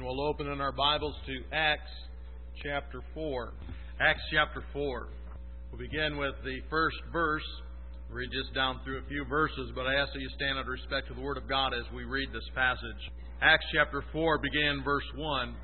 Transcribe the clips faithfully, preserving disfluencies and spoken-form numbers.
and we'll open in our Bibles to Acts chapter four. Acts chapter four. We'll begin with the first verse. We'll read just down through a few verses, but I ask that you stand out of respect to the Word of God as we read this passage. Acts chapter four, begin verse one.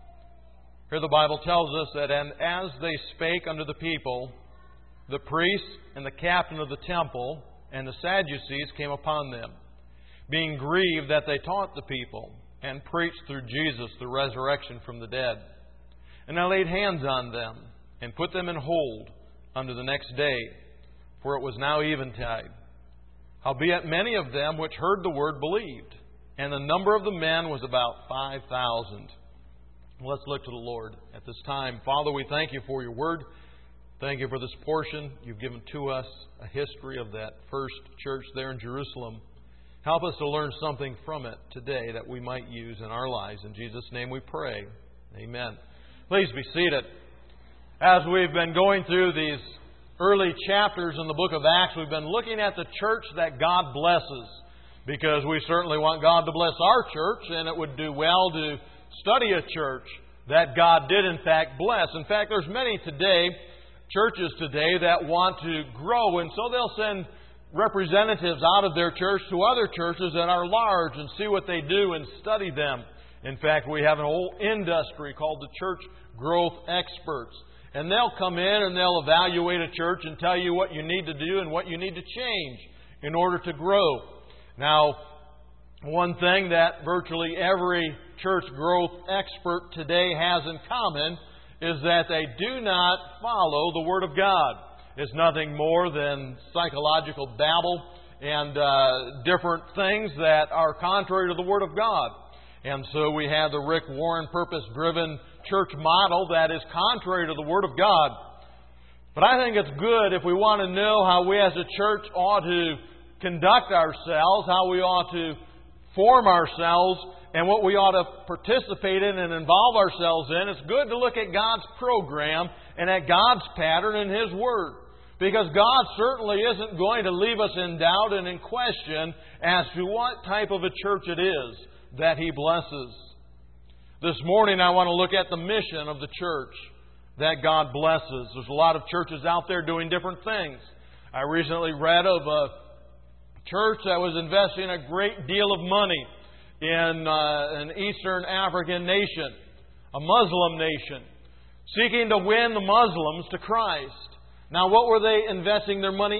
Here the Bible tells us that, and as they spake unto the people, the priests and the captain of the temple and the Sadducees came upon them, being grieved that they taught the people, and preached through Jesus the resurrection from the dead. And I laid hands on them, and put them in hold unto the next day, for it was now eventide. Howbeit many of them which heard the word believed, and the number of the men was about five thousand. Let's look to the Lord at this time. Father, we thank You for Your word. Thank You for this portion You've given to us, a history of that first church there in Jerusalem. Help us to learn something from it today that we might use in our lives. In Jesus' name we pray. Amen. Please be seated. As we've been going through these early chapters in the book of Acts, we've been looking at the church that God blesses, because we certainly want God to bless our church, and it would do well to study a church that God did in fact bless. In fact, there's many today, churches today, that want to grow, and so they'll send representatives out of their church to other churches that are large and see what they do and study them. In fact, we have an whole industry called the church growth experts. And they'll come in and they'll evaluate a church and tell you what you need to do and what you need to change in order to grow. Now, one thing that virtually every church growth expert today has in common is that they do not follow the Word of God. It's nothing more than psychological babble and uh, different things that are contrary to the Word of God. And so we have the Rick Warren purpose-driven church model that is contrary to the Word of God. But I think it's good if we want to know how we as a church ought to conduct ourselves, how we ought to form ourselves, and what we ought to participate in and involve ourselves in. It's good to look at God's program and at God's pattern in His Word. Because God certainly isn't going to leave us in doubt and in question as to what type of a church it is that He blesses. This morning I want to look at the mission of the church that God blesses. There's a lot of churches out there doing different things. I recently read of a church that was investing a great deal of money in uh, an Eastern African nation, a Muslim nation, seeking to win the Muslims to Christ. Now, what were they investing their money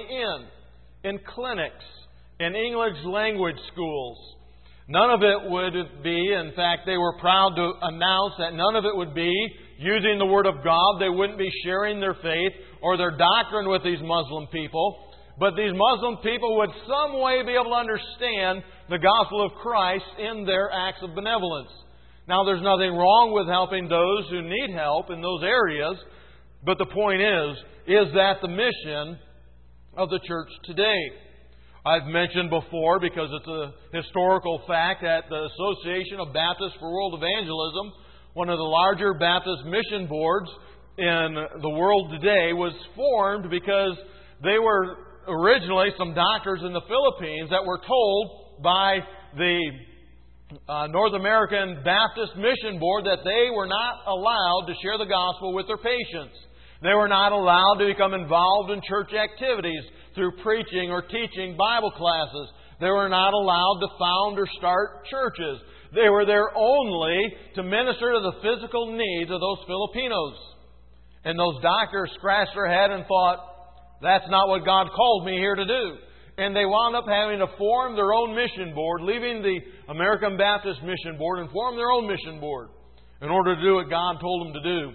in? In clinics, in English language schools. None of it would be, in fact, they were proud to announce that none of it would be using the Word of God. They wouldn't be sharing their faith or their doctrine with these Muslim people. But these Muslim people would some way be able to understand the gospel of Christ in their acts of benevolence. Now, there's nothing wrong with helping those who need help in those areas. But the point is, is that the mission of the church today. I've mentioned before, because it's a historical fact, that the Association of Baptists for World Evangelism, one of the larger Baptist mission boards in the world today, was formed because they were originally some doctors in the Philippines that were told by the uh, North American Baptist Mission Board that they were not allowed to share the gospel with their patients. They were not allowed to become involved in church activities through preaching or teaching Bible classes. They were not allowed to found or start churches. They were there only to minister to the physical needs of those Filipinos. And those doctors scratched their head and thought, that's not what God called me here to do. And they wound up having to form their own mission board, leaving the American Baptist Mission Board, and form their own mission board in order to do what God told them to do.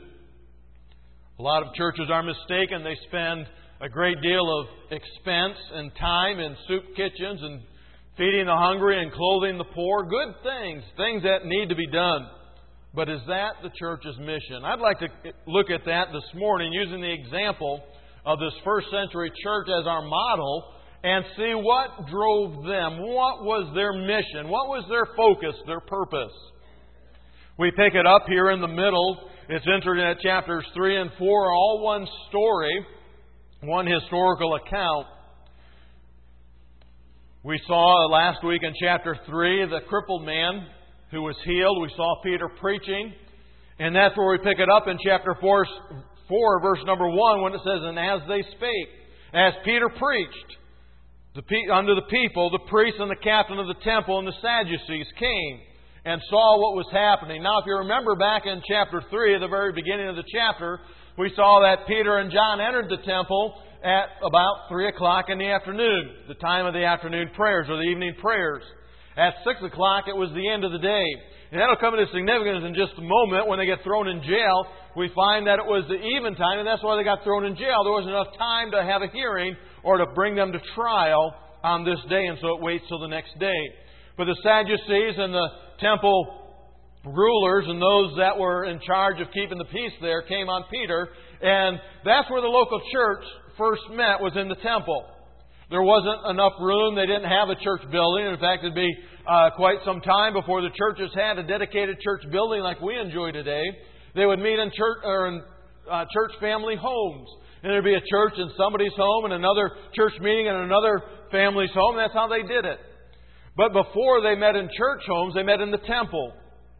A lot of churches are mistaken. They spend a great deal of expense and time in soup kitchens and feeding the hungry and clothing the poor. Good things, things that need to be done. But is that the church's mission? I'd like to look at that this morning using the example of this first century church as our model and see what drove them. What was their mission? What was their focus, their purpose? We pick it up here in the middle. It's entered in chapters three and four, all one story, one historical account. We saw last week in chapter three the crippled man who was healed. We saw Peter preaching. And that's where we pick it up in chapter four, four verse number one, when it says, "And as they spake," as Peter preached the, unto the people, the priests and the captain of the temple and the Sadducees came and saw what was happening. Now, if you remember back in chapter three, at the very beginning of the chapter, we saw that Peter and John entered the temple at about three o'clock in the afternoon, the time of the afternoon prayers or the evening prayers. At six o'clock, it was the end of the day. And that'll come into significance in just a moment when they get thrown in jail. We find that it was the eventide, and that's why they got thrown in jail. There wasn't enough time to have a hearing or to bring them to trial on this day, and so it waits till the next day. But the Sadducees and the temple rulers and those that were in charge of keeping the peace there came on Peter, and that's where the local church first met, was in the temple. There wasn't enough room. They didn't have a church building. In fact, it'd be uh, quite some time before the churches had a dedicated church building like we enjoy today. They would meet in church or in uh, church family homes. And there'd be a church in somebody's home and another church meeting in another family's home. That's how they did it. But before they met in church homes, they met in the temple.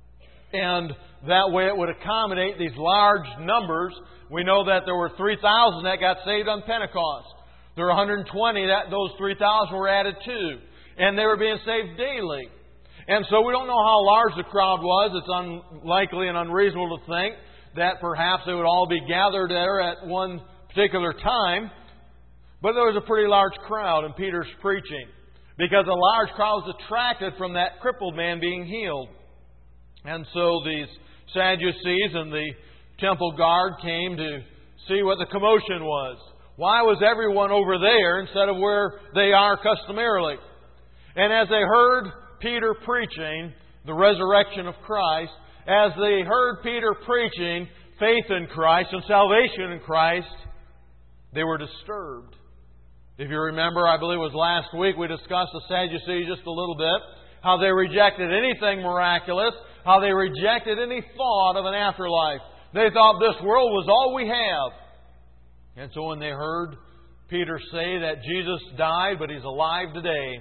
And that way it would accommodate these large numbers. We know that there were three thousand that got saved on Pentecost. There were one hundred twenty that those three thousand were added to. And they were being saved daily. And so we don't know how large the crowd was. It's unlikely and unreasonable to think that perhaps they would all be gathered there at one particular time. But there was a pretty large crowd in Peter's preaching, because a large crowd was attracted from that crippled man being healed. And so these Sadducees and the temple guard came to see what the commotion was. Why was everyone over there instead of where they are customarily? And as they heard Peter preaching the resurrection of Christ, as they heard Peter preaching faith in Christ and salvation in Christ, they were disturbed. If you remember, I believe it was last week, we discussed the Sadducees just a little bit, how they rejected anything miraculous, how they rejected any thought of an afterlife. They thought this world was all we have. And so when they heard Peter say that Jesus died, but He's alive today,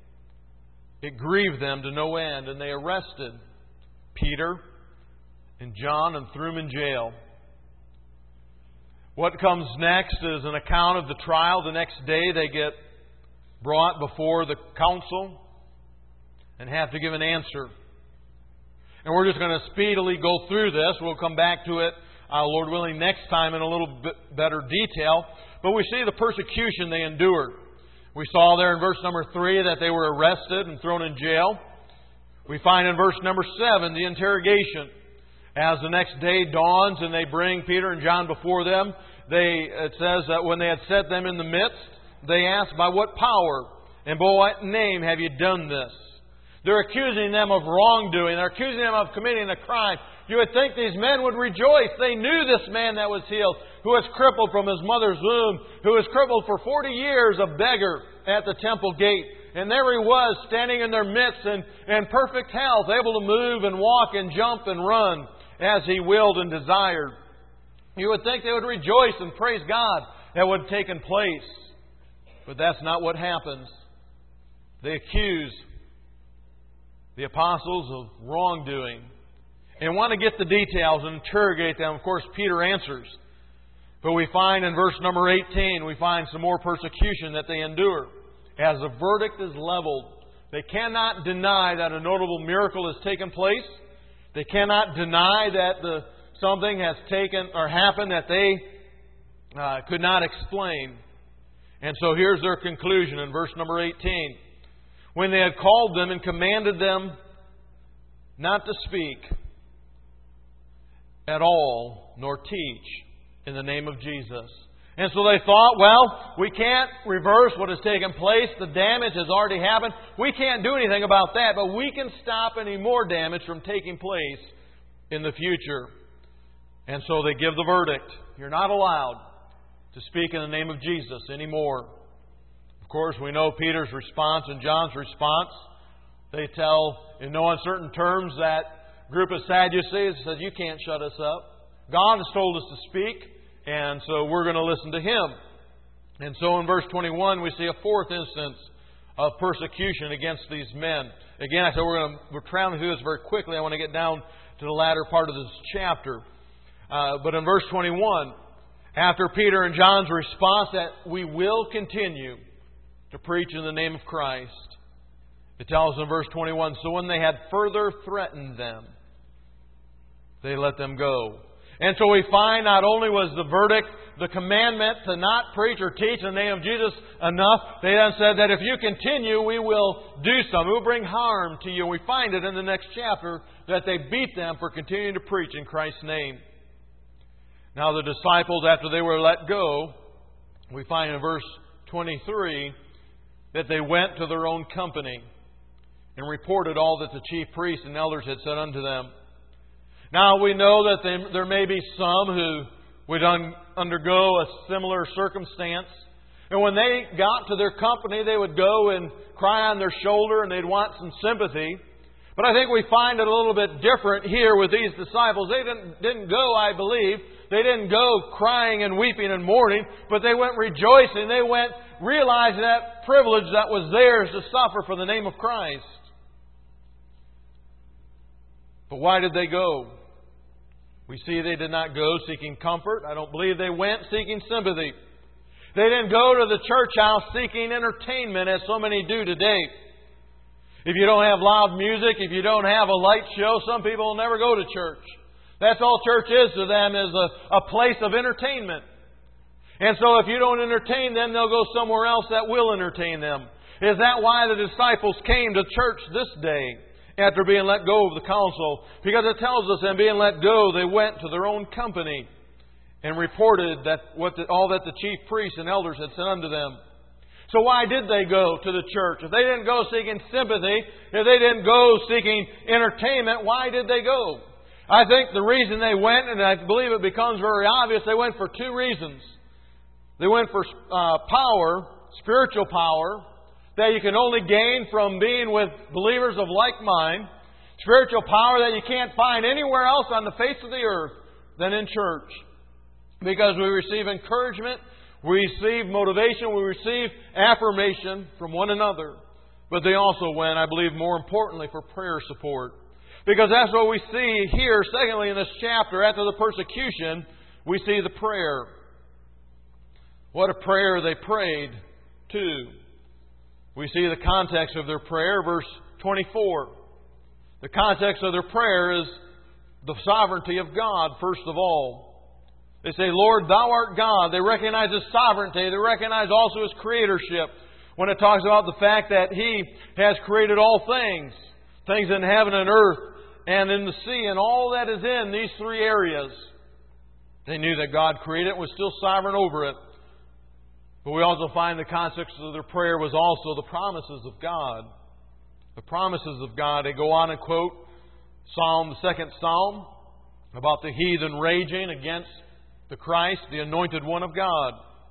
it grieved them to no end, and they arrested Peter and John and threw them in jail. What comes next is an account of the trial. The next day they get brought before the council and have to give an answer. And we're just going to speedily go through this. We'll come back to it, uh, Lord willing, next time in a little bit better detail. But we see the persecution they endured. We saw there in verse number three that they were arrested and thrown in jail. We find in verse number seven the interrogation. As the next day dawns and they bring Peter and John before them, they, it says that when they had set them in the midst, they asked, "By what power and by what name have you done this?" They're accusing them of wrongdoing. They're accusing them of committing a crime. You would think these men would rejoice. They knew this man that was healed, who was crippled from his mother's womb, who was crippled for forty years, a beggar at the temple gate. And there he was, standing in their midst in, in perfect health, able to move and walk and jump and run as he willed and desired. You would think they would rejoice and praise God at what had taken place. But that's not what happens. They accuse the apostles of wrongdoing and want to get the details and interrogate them. Of course, Peter answers. But we find in verse number eighteen, we find some more persecution that they endure. As the verdict is leveled, they cannot deny that a notable miracle has taken place. They cannot deny that the, something has taken or happened that they uh, could not explain. And so here's their conclusion in verse number eighteen. When they had called them and commanded them not to speak at all, nor teach in the name of Jesus. And so they thought, well, we can't reverse what has taken place. The damage has already happened. We can't do anything about that, but we can stop any more damage from taking place in the future. And so they give the verdict. You're not allowed to speak in the name of Jesus anymore. Of course, we know Peter's response and John's response. They tell, in no uncertain terms, that group of Sadducees says, "You can't shut us up. God has told us to speak, and so we're going to listen to Him." And so in verse twenty-one, we see a fourth instance of persecution against these men. Again, I said we're going to, we're traveling through this very quickly. I want to get down to the latter part of this chapter. Uh, but in verse twenty-one, after Peter and John's response that we will continue to preach in the name of Christ, it tells in verse twenty-one, so when they had further threatened them, they let them go. And so we find not only was the verdict, the commandment to not preach or teach in the name of Jesus enough, they then said that if you continue, we will do something. We'll bring harm to you. And we find it in the next chapter that they beat them for continuing to preach in Christ's name. Now the disciples, after they were let go, we find in verse twenty-three that they went to their own company and reported all that the chief priests and elders had said unto them. Now we know that they, there may be some who would un, undergo a similar circumstance. And when they got to their company, they would go and cry on their shoulder and they'd want some sympathy. But I think we find it a little bit different here with these disciples. They didn't, didn't go, I believe. They didn't go crying and weeping and mourning, but they went rejoicing. They went realizing that privilege that was theirs to suffer for the name of Christ. But why did they go? We see they did not go seeking comfort. I don't believe they went seeking sympathy. They didn't go to the church house seeking entertainment as so many do today. If you don't have loud music, if you don't have a light show, some people will never go to church. That's all church is to them, is a, a place of entertainment. And so if you don't entertain them, they'll go somewhere else that will entertain them. Is that why the disciples came to church this day after being let go of the council? Because it tells us in being let go, they went to their own company and reported that what the, all that the chief priests and elders had said unto them. So why did they go to the church? If they didn't go seeking sympathy, if they didn't go seeking entertainment, why did they go? I think the reason they went, and I believe it becomes very obvious, they went for two reasons. They went for uh, power, spiritual power, that you can only gain from being with believers of like mind. Spiritual power that you can't find anywhere else on the face of the earth than in church. Because we receive encouragement, we receive motivation, we receive affirmation from one another. But they also went, I believe, more importantly, for prayer support. Because that's what we see here, secondly, in this chapter. After the persecution, we see the prayer. What a prayer they prayed, too. We see the context of their prayer, verse twenty-four. The context of their prayer is the sovereignty of God, first of all. They say, Lord, Thou art God. They recognize His sovereignty. They recognize also His creatorship. When it talks about the fact that He has created all things, things in heaven and earth, and in the sea, and all that is in these three areas. They knew that God created it and was still sovereign over it. But we also find the context of their prayer was also the promises of God. The promises of God. They go on and quote Psalm, the second Psalm, about the heathen raging against the Christ, the anointed one of God.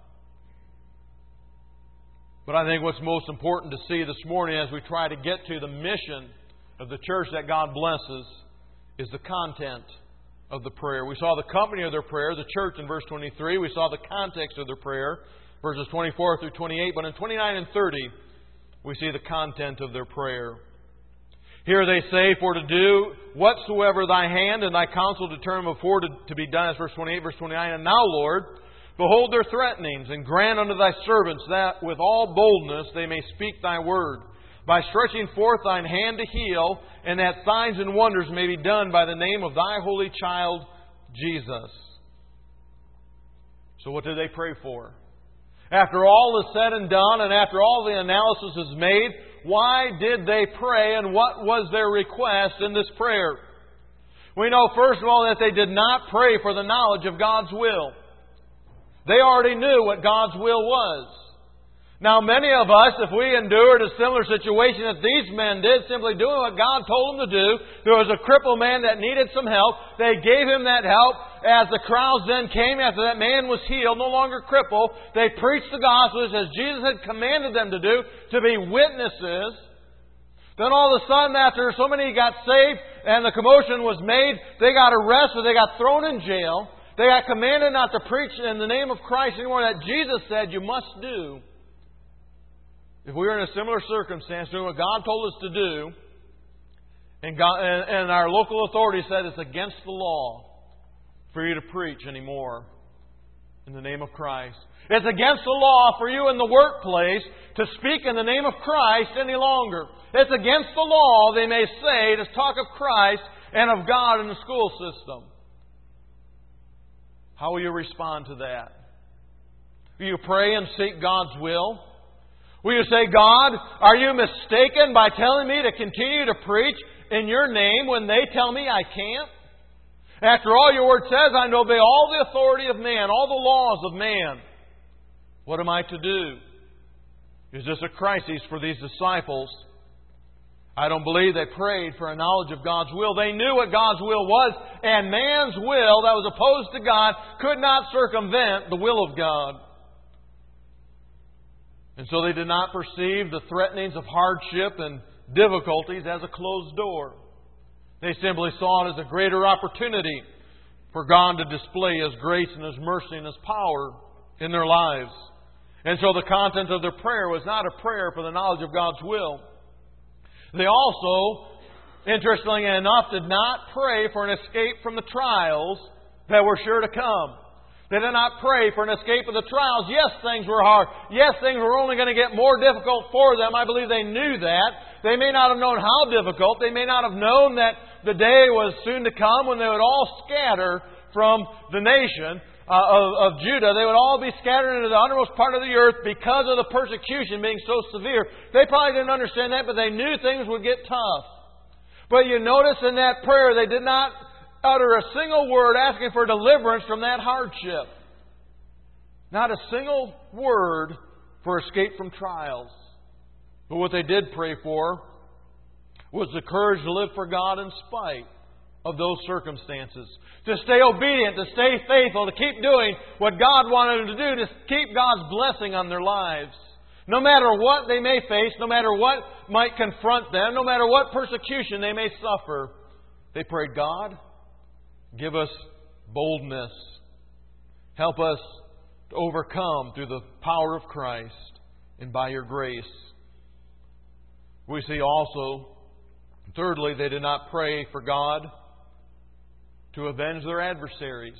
But I think what's most important to see this morning as we try to get to the mission of the church that God blesses is the content of the prayer. We saw the company of their prayer, the church, in verse twenty-three. We saw the context of their prayer, verses twenty-four through twenty-eight. But in twenty-nine and thirty, we see the content of their prayer. Here they say, for to do whatsoever Thy hand and Thy counsel determine before to, to be done. That's verse twenty-eight, verse twenty-nine. And now, Lord, behold their threatenings, and grant unto Thy servants that with all boldness they may speak Thy word, by stretching forth Thine hand to heal, and that signs and wonders may be done by the name of Thy holy child, Jesus. So what did they pray for? After all is said and done, and after all the analysis is made, why did they pray, and what was their request in this prayer? We know, first of all, that they did not pray for the knowledge of God's will. They already knew what God's will was. Now, many of us, if we endured a similar situation that these men did, simply doing what God told them to do, there was a crippled man that needed some help. They gave him that help. As the crowds then came after that man was healed, no longer crippled, they preached the gospel as Jesus had commanded them to do, to be witnesses. Then all of a sudden, after so many got saved and the commotion was made, they got arrested, they got thrown in jail. They got commanded not to preach in the name of Christ anymore that Jesus said you must do. if we were in a similar circumstance, doing what God told us to do, and, God, and, and our local authority said it's against the law for you to preach anymore in the name of Christ. It's against the law for you in the workplace to speak in the name of Christ any longer. It's against the law, they may say, to talk of Christ and of God in the school system. How will you respond to that? Will you pray and seek God's will? Will you say, God, are you mistaken by telling me to continue to preach in your name when they tell me I can't? After all, your word says I'm to obey all the authority of man, all the laws of man. What am I to do? Is this a crisis for these disciples? I don't believe they prayed for a knowledge of God's will. They knew what God's will was, and man's will that was opposed to God could not circumvent the will of God. And so they did not perceive the threatenings of hardship and difficulties as a closed door. They simply saw it as a greater opportunity for God to display His grace and His mercy and His power in their lives. And so the content of their prayer was not a prayer for the knowledge of God's will. They also, interestingly enough, did not pray for an escape from the trials that were sure to come. They did not pray for an escape of the trials. Yes, things were hard. Yes, things were only going to get more difficult for them. I believe they knew that. They may not have known how difficult. They may not have known that the day was soon to come when they would all scatter from the nation uh, of, of Judah. They would all be scattered into the uttermost part of the earth because of the persecution being so severe. They probably didn't understand that, but they knew things would get tough. But you notice in that prayer, they did not utter a single word asking for deliverance from that hardship. Not a single word for escape from trials. But what they did pray for was the courage to live for God in spite of those circumstances. To stay obedient, to stay faithful, to keep doing what God wanted them to do, to keep God's blessing on their lives. No matter what they may face, no matter what might confront them, no matter what persecution they may suffer, they prayed, God, give us boldness. Help us to overcome through the power of Christ and by your grace. We see also, thirdly, they did not pray for God to avenge their adversaries.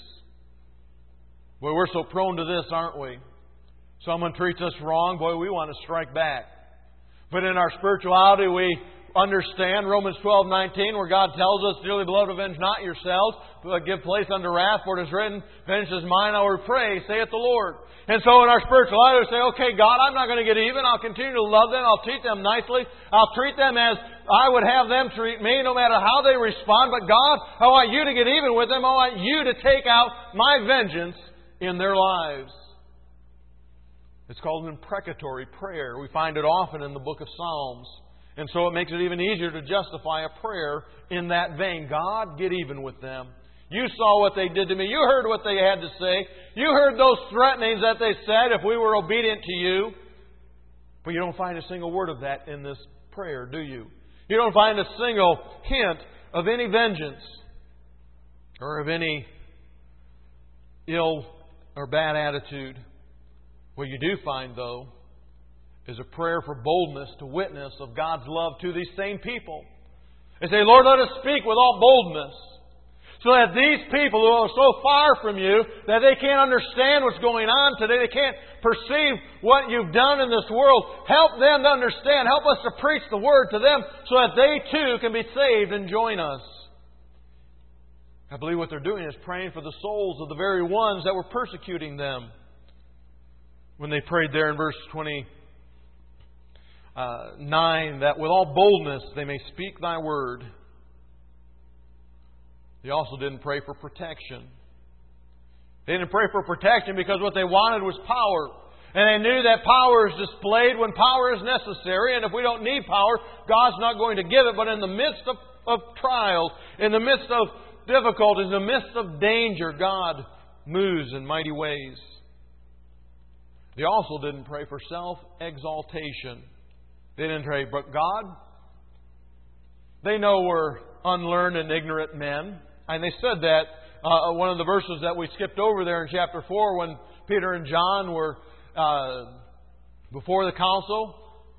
Well, we're so prone to this, aren't we? Someone treats us wrong, boy, we want to strike back. But in our spirituality, we understand Romans twelve nineteen, where God tells us, dearly beloved, avenge not yourselves, but give place unto wrath, for it is written, vengeance is mine, I will repay, saith the Lord. And so in our spirituality, we say, okay, God, I'm not going to get even. I'll continue to love them. I'll treat them nicely. I'll treat them as I would have them treat me, no matter how they respond. But God, I want you to get even with them. I want you to take out my vengeance in their lives. It's called an imprecatory prayer. We find it often in the book of Psalms. And so it makes it even easier to justify a prayer in that vein. God, get even with them. You saw what they did to me. You heard what they had to say. You heard those threatenings that they said if we were obedient to you. But you don't find a single word of that in this prayer, do you? You don't find a single hint of any vengeance or of any ill or bad attitude. What you do find, though, is a prayer for boldness to witness of God's love to these same people. They say, Lord, let us speak with all boldness, so that these people who are so far from you that they can't understand what's going on today, they can't perceive what you've done in this world, help them to understand. Help us to preach the Word to them so that they too can be saved and join us. I believe what they're doing is praying for the souls of the very ones that were persecuting them. When they prayed there in verse twenty-nine, that with all boldness they may speak Thy word. They also didn't pray for protection. They didn't pray for protection because what they wanted was power. And they knew that power is displayed when power is necessary. And if we don't need power, God's not going to give it. But in the midst of, of trials, in the midst of difficulties, in the midst of danger, God moves in mighty ways. They also didn't pray for self-exaltation. They didn't pray, but God, they know we're unlearned and ignorant men. And they said that, uh, one of the verses that we skipped over there in chapter four, when Peter and John were uh, before the council,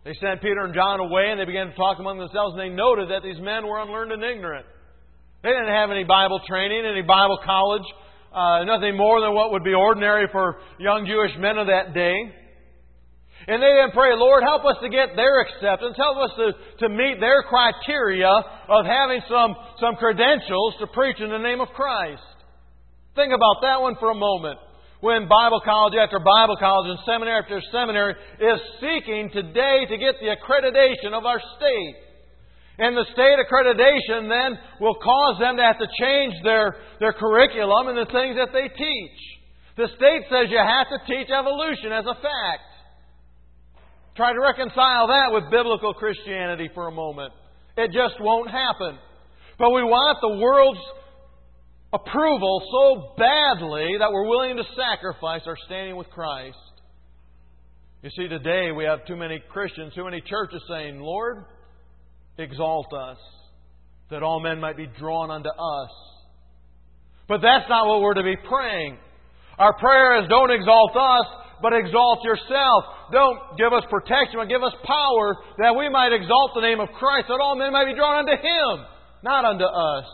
They sent Peter and John away, and they began to talk among themselves, and they noted that these men were unlearned and ignorant. They didn't have any Bible training, any Bible college, uh, nothing more than what would be ordinary for young Jewish men of that day. And they didn't pray, Lord, help us to get their acceptance. Help us to, to meet their criteria of having some, some credentials to preach in the name of Christ. Think about that one for a moment. When Bible college after Bible college and seminary after seminary is seeking today to get the accreditation of our state. And the state accreditation then will cause them to have to change their, their curriculum and the things that they teach. The state says you have to teach evolution as a fact. Try to reconcile that with biblical Christianity for a moment. It just won't happen. But we want the world's approval so badly that we're willing to sacrifice our standing with Christ. You see, today we have too many Christians, too many churches saying, Lord, exalt us, that all men might be drawn unto us. But that's not what we're to be praying. Our prayer is, don't exalt us, but exalt yourself. Don't give us protection, but give us power that we might exalt the name of Christ, that all men might be drawn unto Him, not unto us.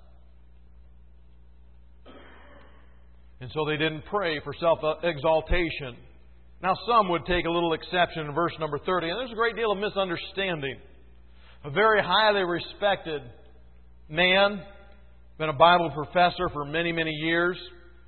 And so they didn't pray for self-exaltation. Now some would take a little exception in verse number thirty, and there's a great deal of misunderstanding. A very highly respected man, been a Bible professor for many, many years,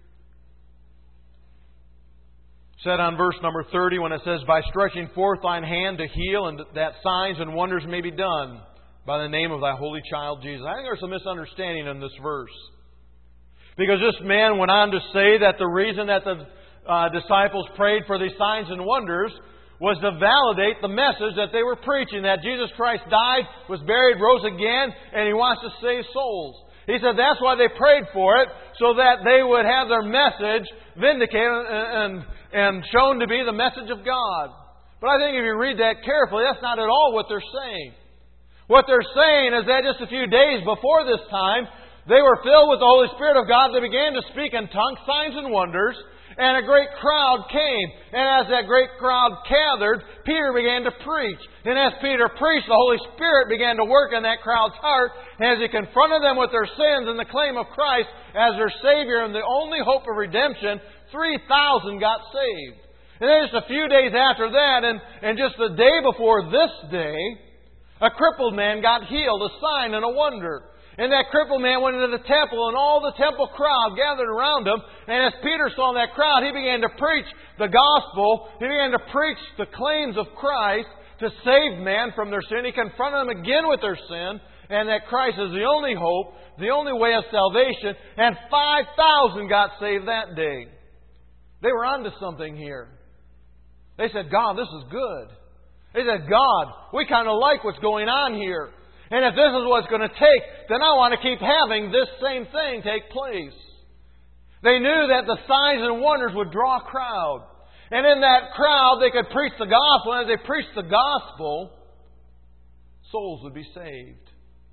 said on verse number thirty when it says, by stretching forth thine hand to heal, and that signs and wonders may be done by the name of thy holy child Jesus. I think there's a misunderstanding in this verse. Because this man went on to say that the reason that the uh, disciples prayed for these signs and wonders was to validate the message that they were preaching, that Jesus Christ died, was buried, rose again, and He wants to save souls. He said that's why they prayed for it, so that they would have their message vindicated and, and, and shown to be the message of God. But I think if you read that carefully, that's not at all what they're saying. What they're saying is that just a few days before this time, they were filled with the Holy Spirit of God. They began to speak in tongues, signs, and wonders. And a great crowd came. And as that great crowd gathered, Peter began to preach. And as Peter preached, the Holy Spirit began to work in that crowd's heart. And as he confronted them with their sins and the claim of Christ as their Savior and the only hope of redemption, three thousand got saved. And then just a few days after that, and, and just the day before this day, a crippled man got healed, a sign and a wonder. And that crippled man went into the temple, and all the temple crowd gathered around him. And as Peter saw that crowd, he began to preach the gospel. He began to preach the claims of Christ to save man from their sin. He confronted them again with their sin, and that Christ is the only hope, the only way of salvation. And five thousand got saved that day. They were onto something here. They said, God, this is good. They said, God, we kind of like what's going on here. And if this is what it's going to take, then I want to keep having this same thing take place. They knew that the signs and wonders would draw a crowd. And in that crowd, they could preach the gospel. And as they preached the gospel, souls would be saved.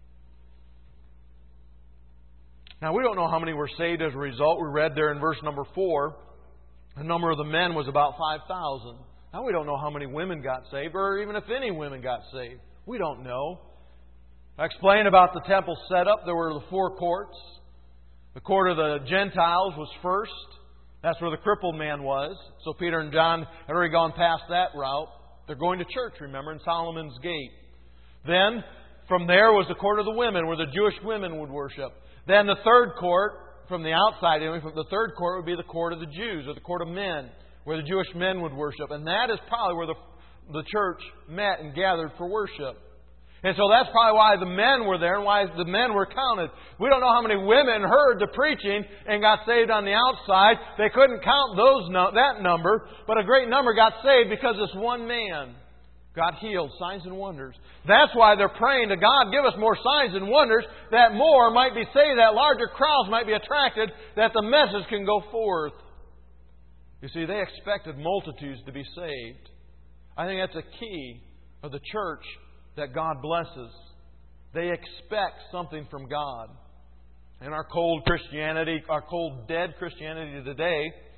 Now, we don't know how many were saved as a result. We read there in verse number four, the number of the men was about five thousand. Now, we don't know how many women got saved, or even if any women got saved. We don't know. I explained about the temple setup. There were the four courts. The court of the Gentiles was first. That's where the crippled man was. So Peter and John had already gone past that route. They're going to church, remember, in Solomon's Gate. Then, from there was the court of the women, where the Jewish women would worship. Then the third court, from the outside, the third court would be the court of the Jews, or the court of men, where the Jewish men would worship. And that is probably where the, the church met and gathered for worship. And so that's probably why the men were there and why the men were counted. We don't know how many women heard the preaching and got saved on the outside. They couldn't count those that number, but a great number got saved because this one man got healed, signs and wonders. That's why they're praying to God, give us more signs and wonders, that more might be saved, that larger crowds might be attracted, that the message can go forth. You see, they expected multitudes to be saved. I think that's a key of the church that God blesses. They expect something from God. In our cold Christianity, our cold, dead Christianity today,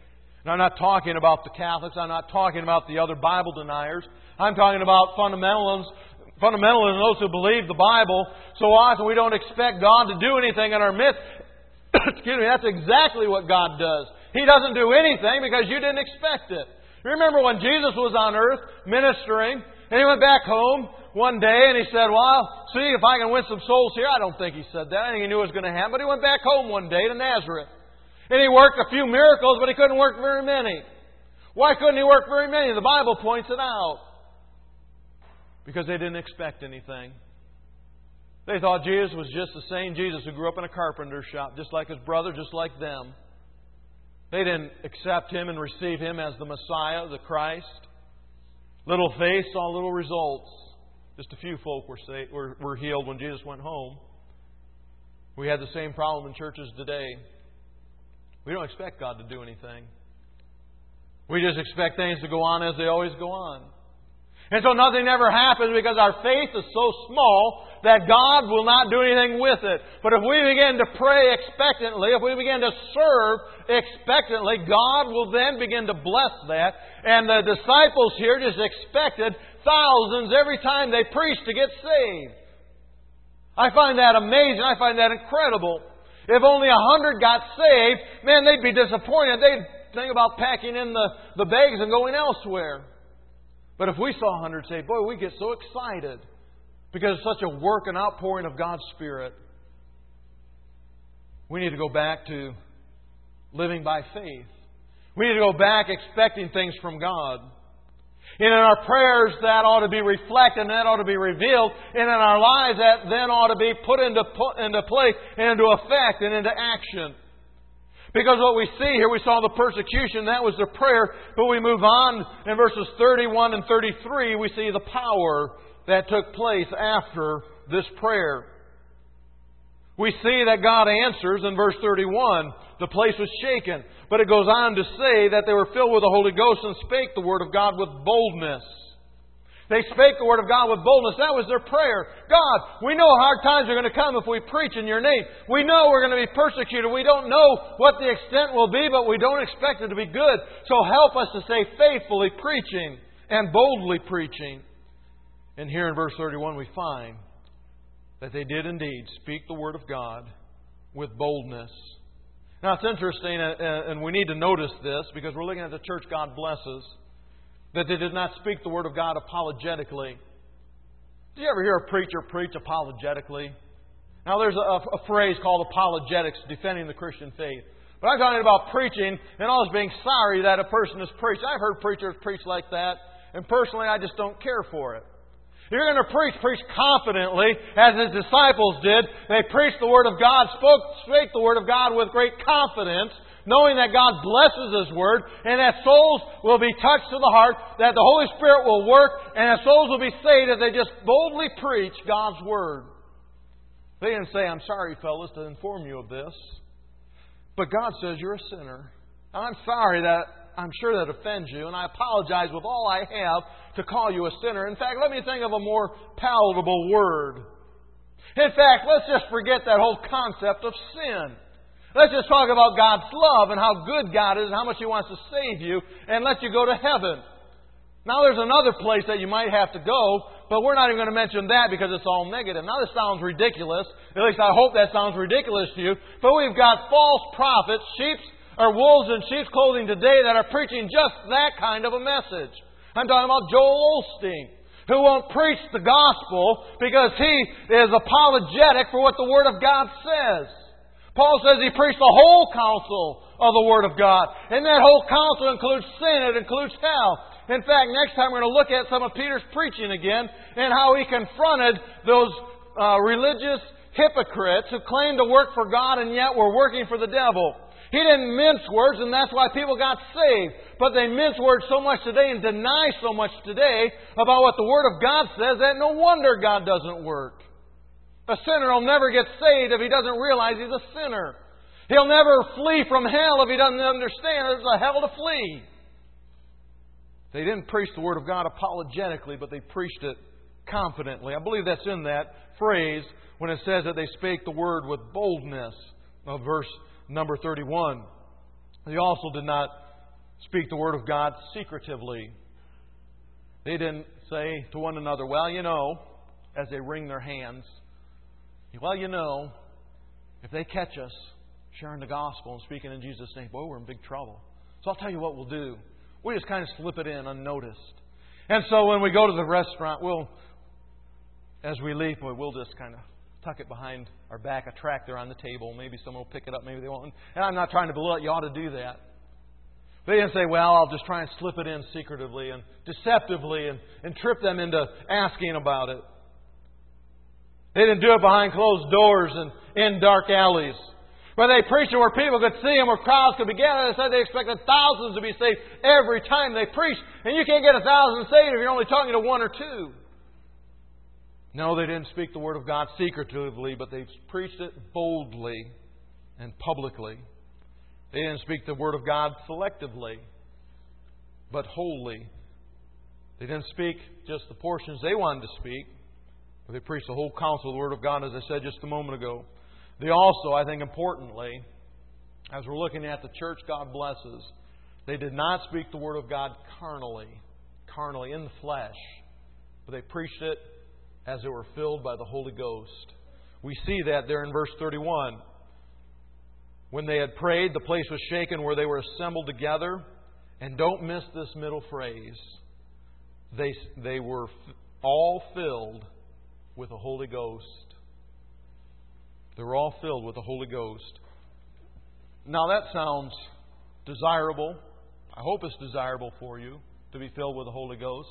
And I'm not talking about the Catholics. I'm not talking about the other Bible deniers. I'm talking about fundamentalists, fundamentalists, those who believe the Bible. So often we don't expect God to do anything in our midst. Excuse me, that's exactly what God does. He doesn't do anything because you didn't expect it. Remember when Jesus was on earth ministering, and He went back home one day and He said, well, I'll see if I can win some souls here. I don't think He said that. I think He knew it was going to happen. But He went back home one day to Nazareth. And He worked a few miracles, but He couldn't work very many. Why couldn't He work very many? The Bible points it out. Because they didn't expect anything. They thought Jesus was just the same Jesus who grew up in a carpenter's shop, just like His brother, just like them. They didn't accept Him and receive Him as the Messiah, the Christ. Little faith saw little results. Just a few folk were, saved, were, were healed when Jesus went home. We had the same problem in churches today. We don't expect God to do anything. We just expect things to go on as they always go on. And so nothing ever happens because our faith is so small that God will not do anything with it. But if we begin to pray expectantly, if we begin to serve expectantly, God will then begin to bless that. And the disciples here just expected thousands every time they preached to get saved. I find that amazing. I find that incredible. If only a hundred got saved, man, they'd be disappointed. They'd think about packing in the, the bags and going elsewhere. But if we saw a hundred saved, boy, we get so excited because it's such a work and outpouring of God's Spirit. We need to go back to living by faith. We need to go back expecting things from God. And in our prayers, that ought to be reflected and that ought to be revealed. And in our lives, that then ought to be put into, put into place and into effect and into action. Because what we see here, we saw the persecution, that was their prayer. But we move on in verses thirty-one and thirty-three, we see the power that took place after this prayer. We see that God answers in verse thirty-one. The place was shaken. But it goes on to say that they were filled with the Holy Ghost and spake the Word of God with boldness. They spake the Word of God with boldness. That was their prayer. God, we know hard times are going to come if we preach in Your name. We know we're going to be persecuted. We don't know what the extent will be, but we don't expect it to be good. So help us to stay faithfully preaching and boldly preaching. And here in verse thirty-one we find that they did indeed speak the Word of God with boldness. Now it's interesting, and we need to notice this because we're looking at the church God blesses, that they did not speak the Word of God apologetically. Did you ever hear a preacher preach apologetically? Now there's a, a phrase called apologetics, defending the Christian faith. But I'm talking about preaching and always being sorry that a person has preached. I've heard preachers preach like that, and personally I just don't care for it. If you're going to preach, preach confidently, as His disciples did. They preached the Word of God, spoke, spake the Word of God with great confidence, knowing that God blesses His Word, and that souls will be touched to the heart, that the Holy Spirit will work, and that souls will be saved if they just boldly preach God's Word. They didn't say, I'm sorry, fellas, to inform you of this, but God says you're a sinner. I'm sorry that I'm sure that offends you, and I apologize with all I have to call you a sinner. In fact, let me think of a more palatable word. In fact, let's just forget that whole concept of sin. Let's just talk about God's love and how good God is and how much He wants to save you and let you go to heaven. Now there's another place that you might have to go, but we're not even going to mention that because it's all negative. Now this sounds ridiculous. At least I hope that sounds ridiculous to you. But we've got false prophets, sheep or wolves in sheep's clothing today that are preaching just that kind of a message. I'm talking about Joel Osteen, who won't preach the gospel because he is apologetic for what the Word of God says. Paul says he preached the whole counsel of the Word of God. And that whole counsel includes sin. It includes hell. In fact, next time we're going to look at some of Peter's preaching again and how he confronted those uh, religious hypocrites who claimed to work for God and yet were working for the devil. He didn't mince words, and that's why people got saved. But they mince words so much today and deny so much today about what the Word of God says that no wonder God doesn't work. A sinner will never get saved if he doesn't realize he's a sinner. He'll never flee from hell if he doesn't understand there's a hell to flee. They didn't preach the Word of God apologetically, but they preached it confidently. I believe that's in that phrase when it says that they spake the Word with boldness. Of verse number thirty-one. They also did not speak the Word of God secretively. They didn't say to one another, well, you know, as they wring their hands, well, you know, if they catch us sharing the gospel and speaking in Jesus' name, boy, we're in big trouble. So I'll tell you what we'll do. We just kind of slip it in unnoticed. And so when we go to the restaurant, we'll, as we leave, boy, we'll just kind of tuck it behind our back, a track there on the table. Maybe someone will pick it up, maybe they won't. And I'm not trying to belittle it. You ought to do that. They didn't say, well, I'll just try and slip it in secretively and deceptively and, and trip them into asking about it. They didn't do it behind closed doors and in dark alleys. Where they preached where people could see them, where crowds could be gathered. They said they expected thousands to be saved every time they preached. And you can't get a thousand saved if you're only talking to one or two. No, they didn't speak the Word of God secretively, but they preached it boldly and publicly. They didn't speak the Word of God selectively, but wholly. They didn't speak just the portions they wanted to speak, but they preached the whole counsel of the Word of God, as I said just a moment ago. They also, I think importantly, as we're looking at the church God blesses, they did not speak the Word of God carnally, carnally, in the flesh, but they preached it as they were filled by the Holy Ghost. We see that there in verse thirty-one. When they had prayed, the place was shaken where they were assembled together. And don't miss this middle phrase. They, they were all filled with the Holy Ghost. They were all filled with the Holy Ghost. Now that sounds desirable. I hope it's desirable for you to be filled with the Holy Ghost.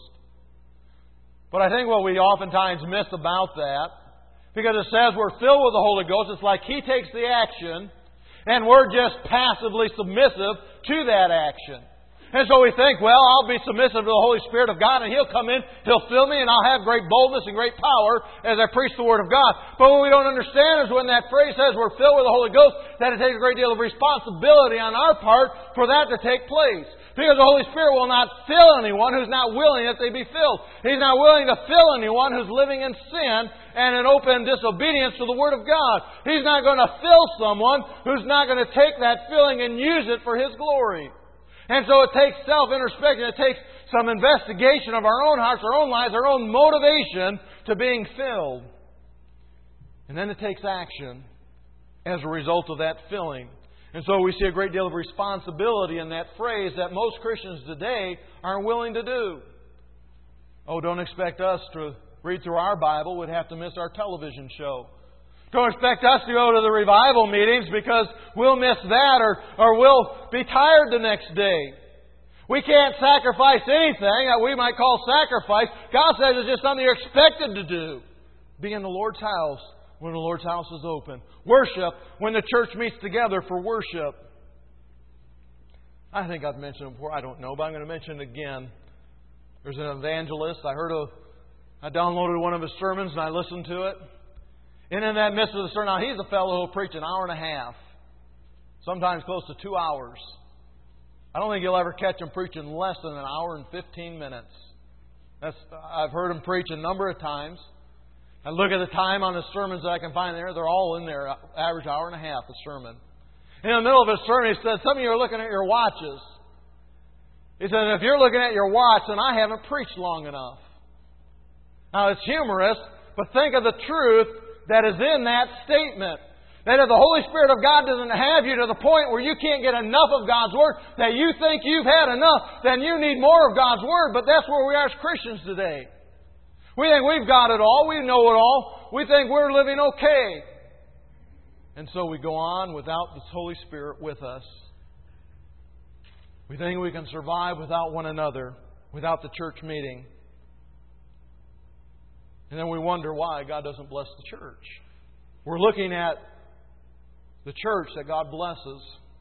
But I think what we oftentimes miss about that, because it says we're filled with the Holy Ghost, it's like He takes the action and we're just passively submissive to that action. And so we think, well, I'll be submissive to the Holy Spirit of God and He'll come in, He'll fill me, and I'll have great boldness and great power as I preach the Word of God. But what we don't understand is when that phrase says we're filled with the Holy Ghost, that it takes a great deal of responsibility on our part for that to take place. Because the Holy Spirit will not fill anyone who's not willing that they be filled. He's not willing to fill anyone who's living in sin and in open disobedience to the Word of God. He's not going to fill someone who's not going to take that filling and use it for His glory. And so it takes self-introspection. It takes some investigation of our own hearts, our own lives, our own motivation to being filled. And then it takes action as a result of that filling. And so we see a great deal of responsibility in that phrase that most Christians today aren't willing to do. Oh, don't expect us to read through our Bible. We'd have to miss our television show. Don't expect us to go to the revival meetings because we'll miss that or, or we'll be tired the next day. We can't sacrifice anything that we might call sacrifice. God says it's just something you're expected to do. Be in the Lord's house when the Lord's house is open. Worship when the church meets together for worship. I think I've mentioned it before. I don't know, but I'm going to mention it again. There's an evangelist. I heard a, I downloaded one of his sermons and I listened to it. And in that midst of the sermon, now he's a fellow who'll preach an hour and a half, sometimes close to two hours. I don't think you'll ever catch him preaching less than an hour and fifteen minutes. That's, I've heard him preach a number of times. I look at the time on the sermons that I can find there. They're all in there, average hour and a half a sermon. In the middle of his sermon, he said, some of you are looking at your watches. He said, if you're looking at your watch, then I haven't preached long enough. Now, it's humorous, but think of the truth that is in that statement. That if the Holy Spirit of God doesn't have you to the point where you can't get enough of God's Word, that you think you've had enough, then you need more of God's Word. But that's where we are as Christians today. We think we've got it all. We know it all. We think we're living okay. And so we go on without the Holy Spirit with us. We think we can survive without one another, without the church meeting. And then we wonder why God doesn't bless the church. We're looking at the church that God blesses.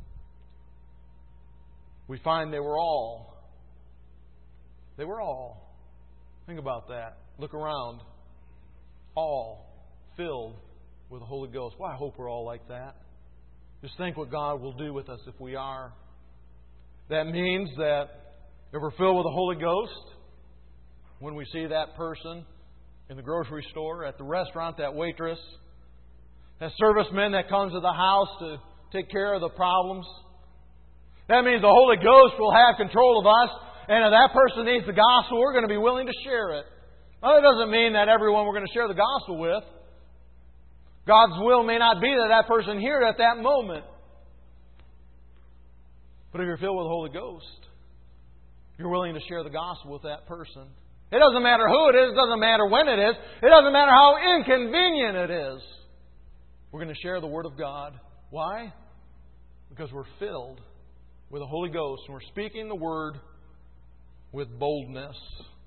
We find they were all. They were all. Think about that. Look around. All filled with the Holy Ghost. Well, I hope we're all like that. Just think what God will do with us if we are. That means that if we're filled with the Holy Ghost, when we see that person in the grocery store, at the restaurant, that waitress, that serviceman that comes to the house to take care of the problems, That means the Holy Ghost will have control of us, and if that person needs the gospel, we're going to be willing to share it. Now, that doesn't mean that everyone we're going to share the gospel with. God's will may not be that that person hear it at that moment. But if you're filled with the Holy Ghost, you're willing to share the gospel with that person. It doesn't matter who it is. It doesn't matter when it is. It doesn't matter how inconvenient it is. We're going to share the Word of God. Why? Because we're filled with the Holy Ghost and we're speaking the Word with boldness.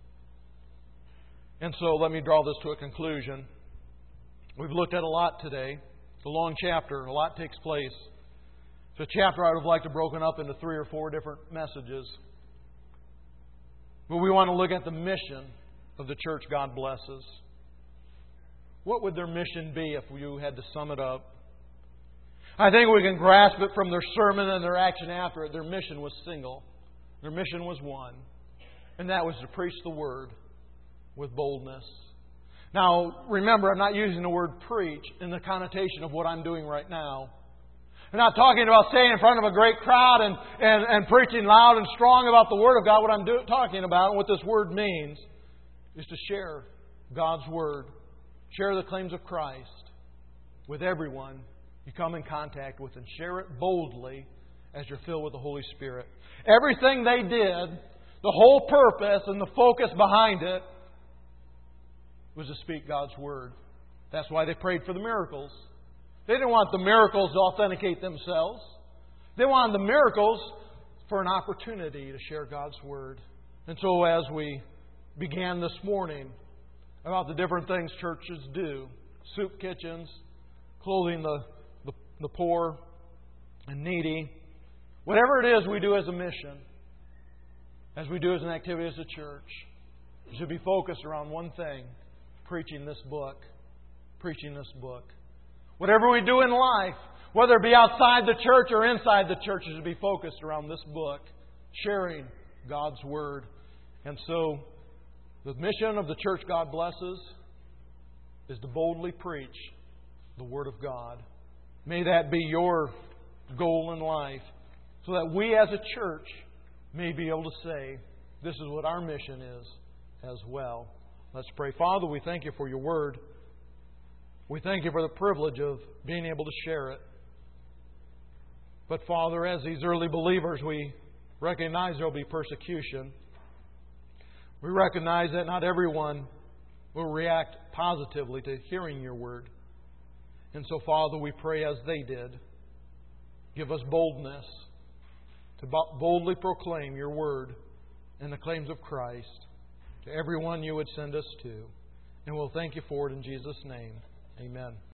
And so let me draw this to a conclusion. We've looked at a lot today. It's a long chapter. A lot takes place. It's a chapter I would have liked to broken up into three or four different messages. But we want to look at the mission of the church God blesses. What would their mission be if you had to sum it up? I think we can grasp it from their sermon and their action after it. Their mission was single. Their mission was one. And that was to preach the Word with boldness. Now, remember, I'm not using the word preach in the connotation of what I'm doing right now. I'm not talking about staying in front of a great crowd and, and, and preaching loud and strong about the Word of God. What I'm do, talking about and what this word means is to share God's Word. Share the claims of Christ with everyone you come in contact with, and share it boldly as you're filled with the Holy Spirit. Everything they did, the whole purpose and the focus behind it was to speak God's Word. That's why they prayed for the miracles. They didn't want the miracles to authenticate themselves. They wanted the miracles for an opportunity to share God's Word. And so as we began this morning about the different things churches do, soup kitchens, clothing the, the, the poor and needy, whatever it is we do as a mission, as we do as an activity as a church, it should be focused around one thing: preaching this book. Preaching this book. Whatever we do in life, whether it be outside the church or inside the church, it should be focused around this book, sharing God's Word. And so, the mission of the church God blesses is to boldly preach the Word of God. May that be your goal in life, so that we as a church may be able to say, this is what our mission is as well. Let's pray. Father, we thank You for Your Word. We thank You for the privilege of being able to share it. But Father, as these early believers, we recognize there will be persecution. We recognize that not everyone will react positively to hearing Your Word. And so, Father, we pray as they did, give us boldness to boldly proclaim Your Word and the claims of Christ to everyone You would send us to. And we'll thank You for it in Jesus' name. Amen.